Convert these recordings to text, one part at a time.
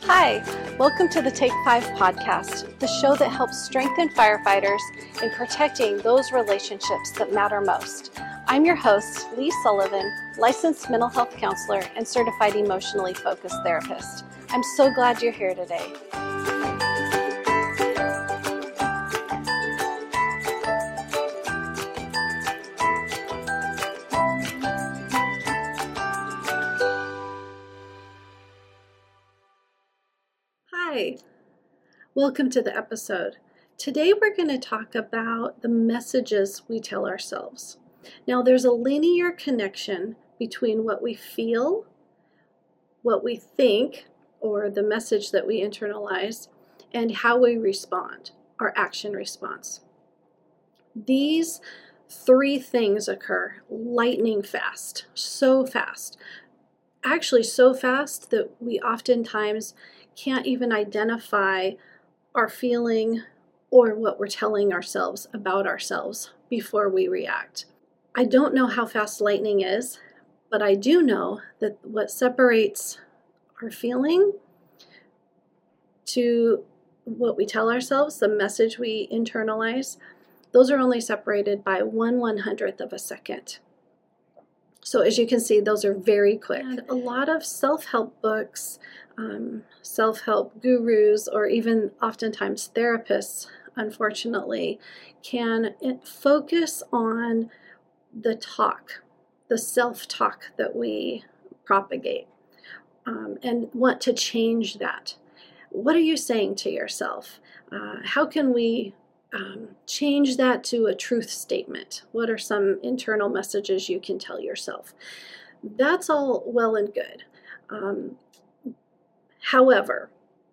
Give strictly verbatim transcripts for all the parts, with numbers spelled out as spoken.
Hi, welcome to the Take Five podcast, the show that helps strengthen firefighters in protecting those relationships that matter most. I'm your host, Lee Sullivan, licensed mental health counselor and certified emotionally focused therapist. I'm so glad you're here today. Hi, welcome to the episode. Today we're going to talk about the messages we tell ourselves. Now there's a linear connection between what we feel, what we think, or the message that we internalize, and how we respond, our action response. These three things occur lightning fast, so fast. Actually so fast that we oftentimes can't even identify our feeling or what we're telling ourselves about ourselves before we react. I don't know how fast lightning is, but I do know that what separates our feeling to what we tell ourselves, the message we internalize, those are only separated by one one hundredth of a second. So as you can see, those are very quick. And a lot of self-help books, um, self-help gurus, or even oftentimes therapists, unfortunately, can focus on the talk, the self-talk that we propagate, um, and want to change that. What are you saying to yourself? Uh, how can we Um, change that to a truth statement? What are some internal messages you can tell yourself? That's all well and good. Um, however,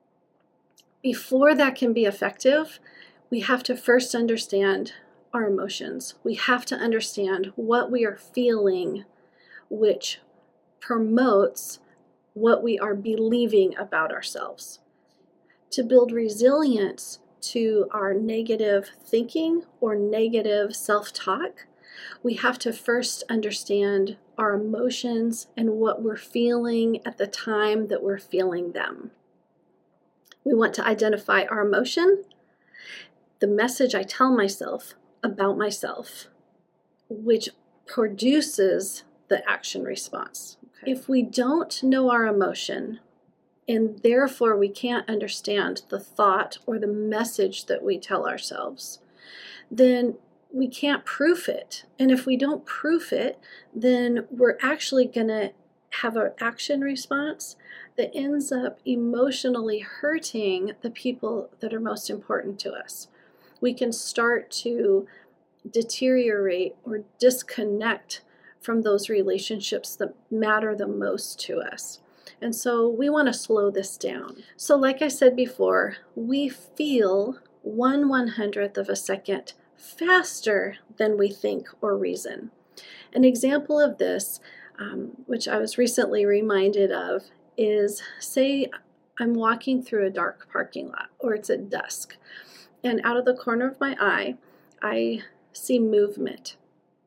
before that can be effective, we have to first understand our emotions. We have to understand what we are feeling, which promotes what we are believing about ourselves. To build resilience to our negative thinking or negative self-talk, we have to first understand our emotions and what we're feeling at the time that we're feeling them. We want to identify our emotion, the message I tell myself about myself, which produces the action response. Okay. If we don't know our emotion, and therefore we can't understand the thought or the message that we tell ourselves, then we can't proof it. And if we don't proof it, then we're actually going to have an action response that ends up emotionally hurting the people that are most important to us. We can start to deteriorate or disconnect from those relationships that matter the most to us. And so we want to slow this down. So like I said before, we feel one one hundredth of a second faster than we think or reason. An example of this, um, which I was recently reminded of, is say I'm walking through a dark parking lot, or it's at dusk, and out of the corner of my eye, I see movement.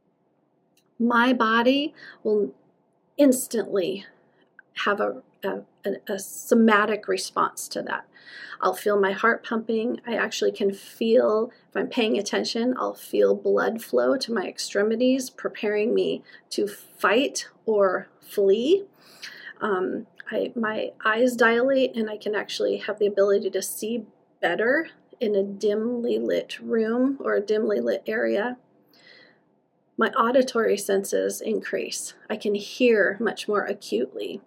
My body will instantly have a, a, a somatic response to that. I'll feel my heart pumping. I actually can feel, if I'm paying attention, I'll feel blood flow to my extremities, preparing me to fight or flee. Um, I, my eyes dilate, and I can actually have the ability to see better in a dimly lit room or a dimly lit area. My auditory senses increase. I can hear much more acutely.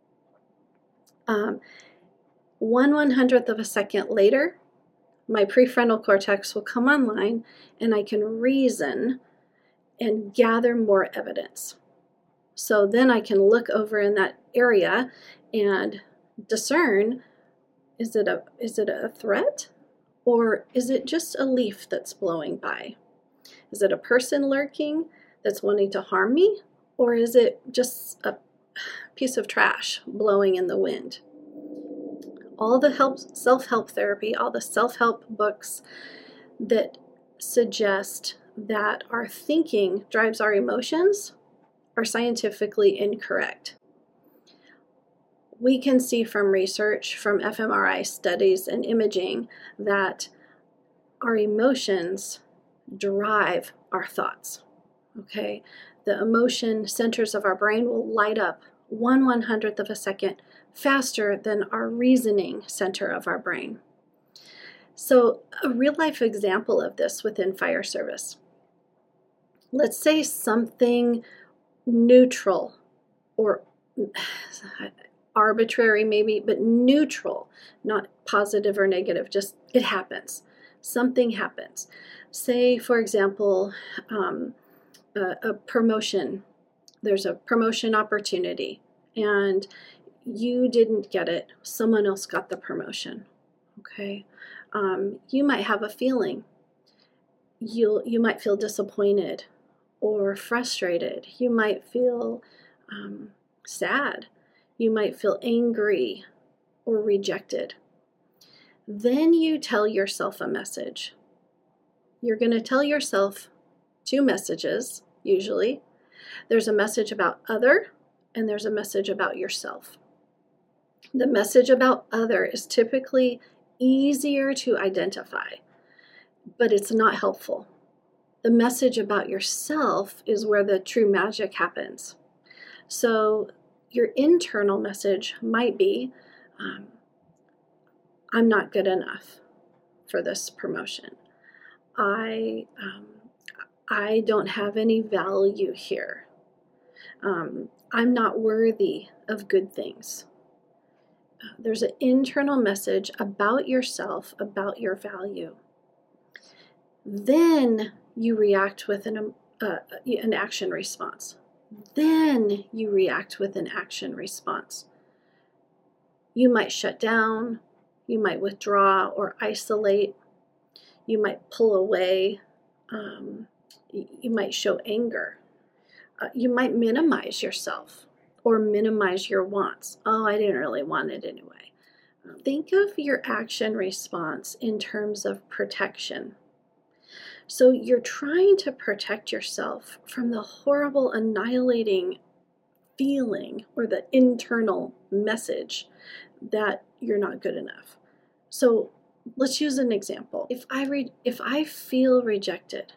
Um, one one hundredth of a second later, my prefrontal cortex will come online, and I can reason and gather more evidence. So then I can look over in that area and discern, is it a, is it a threat, or is it just a leaf that's blowing by? Is it a person lurking that's wanting to harm me, or is it just a piece of trash blowing in the wind? All the help, self-help therapy, all the self-help books that suggest that our thinking drives our emotions are scientifically incorrect. we can see from research, from fMRI studies and imaging, that our emotions drive our thoughts, okay? The emotion centers of our brain will light up one one hundredth of a second faster than our reasoning center of our brain. So a real life example of this within fire service. Let's say something neutral or arbitrary maybe, but neutral, not positive or negative, just it happens. Something happens. Say, for example, um, a, a promotion. There's a promotion opportunity and you didn't get it. Someone else got the promotion, okay? Um, you might have a feeling. You'll, you might feel disappointed or frustrated. You might feel um, sad. You might feel angry or rejected. Then you tell yourself a message. You're going to tell yourself two messages, usually. There's a message about other, and there's a message about yourself. The message about other is typically easier to identify, but it's not helpful. The message about yourself is where the true magic happens. So your internal message might be, um, I'm not good enough for this promotion. I, um, I don't have any value here. Um, I'm not worthy of good things. Uh, there's an internal message about yourself, about your value. Then you react with an, uh, an action response. Then you react with an action response. You might shut down, you might withdraw or isolate, you might pull away, um, you might show anger. Uh, you might minimize yourself or minimize your wants. Oh, I didn't really want it anyway. Think of your action response in terms of protection. So you're trying to protect yourself from the horrible, annihilating feeling or the internal message that you're not good enough. So let's use an example. If I read, if I feel rejected,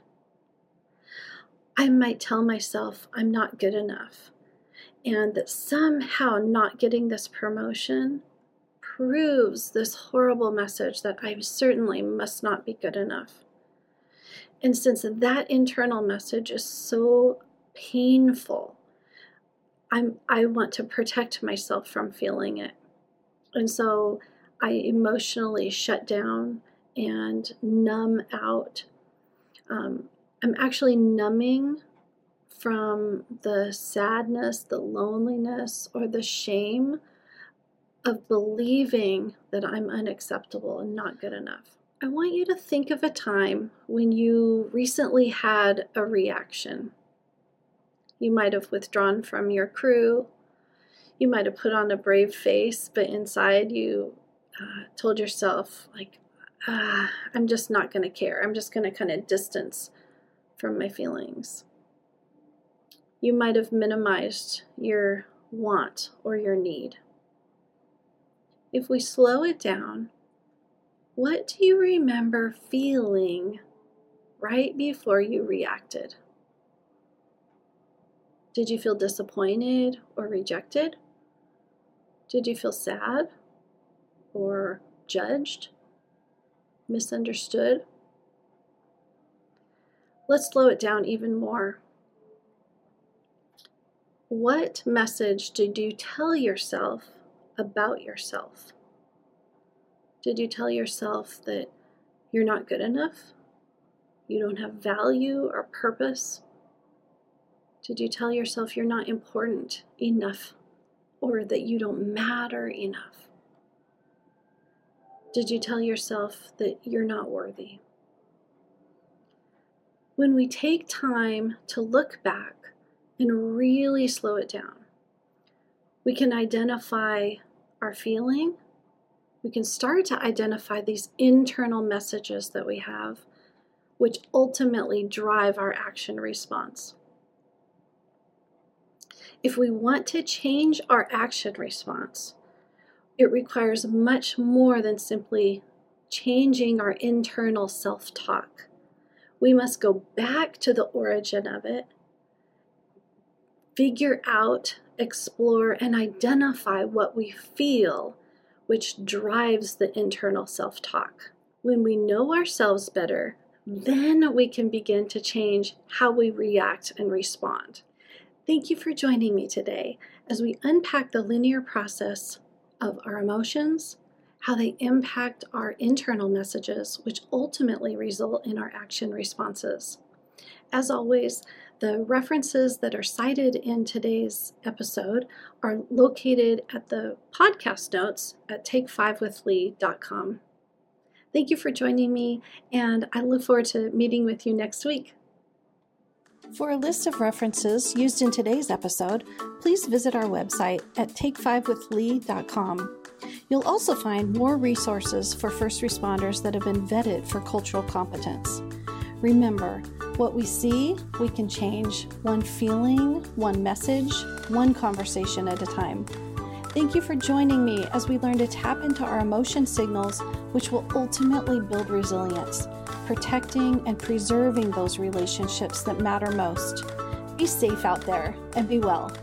I might tell myself I'm not good enough, and that somehow not getting this promotion proves this horrible message that I certainly must not be good enough. And since that internal message is so painful, I'm, I want to protect myself from feeling it. And so I emotionally shut down and numb out. Um, I'm actually numbing from the sadness, the loneliness, or the shame of believing that I'm unacceptable and not good enough. I want you to think of a time when you recently had a reaction. You might have withdrawn from your crew. You might have put on a brave face, but inside you uh, told yourself, like, ah, I'm just not going to care. I'm just going to kind of distance from my feelings. You might have minimized your want or your need. If we slow it down, what do you remember feeling right before you reacted? Did you feel disappointed or rejected? Did you feel sad or judged, misunderstood? Let's slow it down even more. What message did you tell yourself about yourself? Did you tell yourself that you're not good enough? You don't have value or purpose? Did you tell yourself you're not important enough or that you don't matter enough? Did you tell yourself that you're not worthy? When we take time to look back and really slow it down, we can identify our feeling. We can start to identify these internal messages that we have, which ultimately drive our action response. If we want to change our action response, It requires much more than simply changing our internal self-talk. We must go back to the origin of it, figure out, explore, and identify what we feel, which drives the internal self-talk. When we know ourselves better, then we can begin to change how we react and respond. Thank you for joining me today as we unpack the linear process of our emotions, how they impact our internal messages, which ultimately result in our action responses. As always, the references that are cited in today's episode are located at the podcast notes at take five with lee dot com. Thank you for joining me, and I look forward to meeting with you next week. For a list of references used in today's episode, please visit our website at take five with lee dot com. You'll also find more resources for first responders that have been vetted for cultural competence. Remember, what we see, we can change one feeling, one message, one conversation at a time. Thank you for joining me as we learn to tap into our emotion signals, which will ultimately build resilience, protecting and preserving those relationships that matter most. Be safe out there and be well.